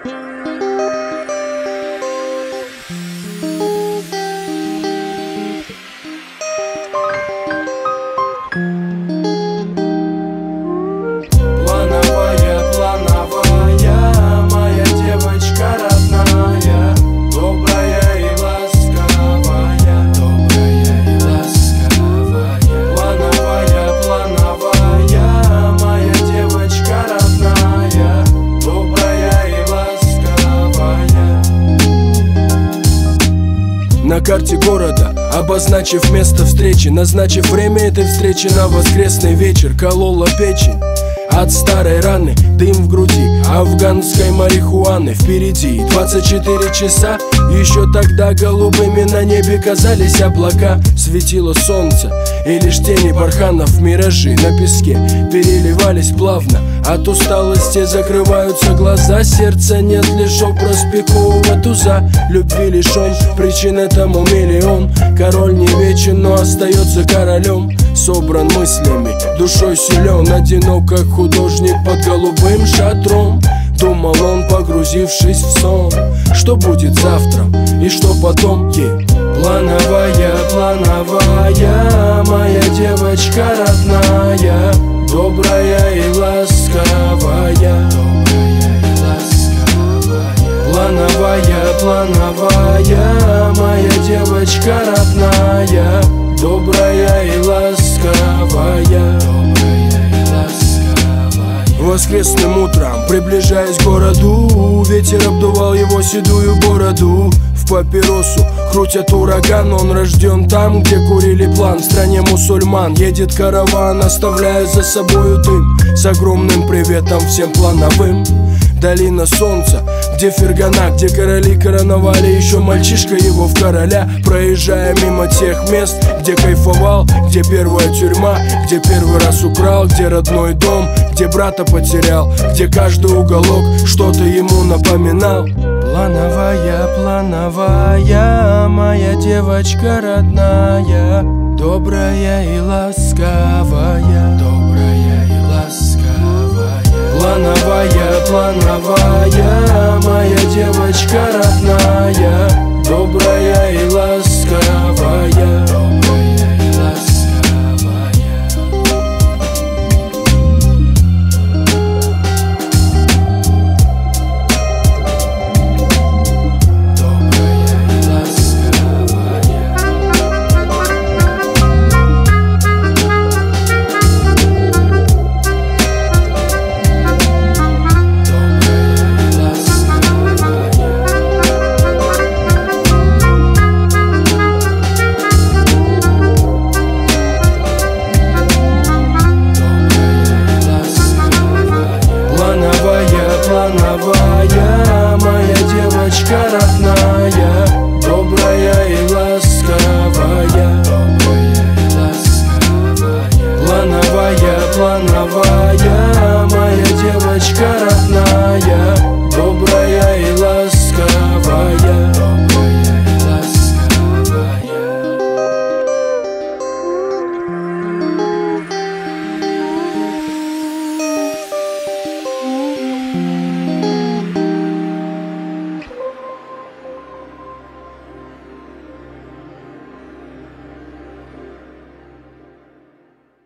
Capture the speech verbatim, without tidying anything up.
На карте города, обозначив место встречи, назначив время этой встречи на воскресный вечер, колола печень от старой раны, дым в груди афганской марихуаны. Впереди двадцать четыре часа, еще тогда голубыми на небе казались облака. Светило солнце, и лишь тени барханов, миражи на песке переливались плавно. От усталости закрываются глаза, сердца нет, лишь образ пикового туза. Любви лишен, причин этому миллион. Король не вечен, но остается королем. Собран мыслями, душой силен, одинок, как художник под голубым шатром. Думал он, погрузившись в сон, что будет завтра и что потом. Yeah. Плановая, плановая, моя девочка родная, добрая и ласковая, добрая и ласковая. Плановая, плановая, моя девочка родная, добрая и ласковая, добрая и ласковая. Воскресным утром, приближаясь к городу, ветер обдувал его седую бороду. В папиросу крутят ураган, он рожден там, где курили план. В стране мусульман едет караван, оставляя за собою дым, с огромным приветом всем плановым. Долина солнца, где Фергана, где короли короновали еще мальчишка его в короля. Проезжая мимо тех мест, где кайфовал, где первая тюрьма, где первый раз украл, где родной дом, где брата потерял, где каждый уголок что-то ему напоминал. Плановая, плановая, моя девочка родная, добрая и ласковая, добрая и ласковая. Плановая, плановая, моя девочка родная, добрая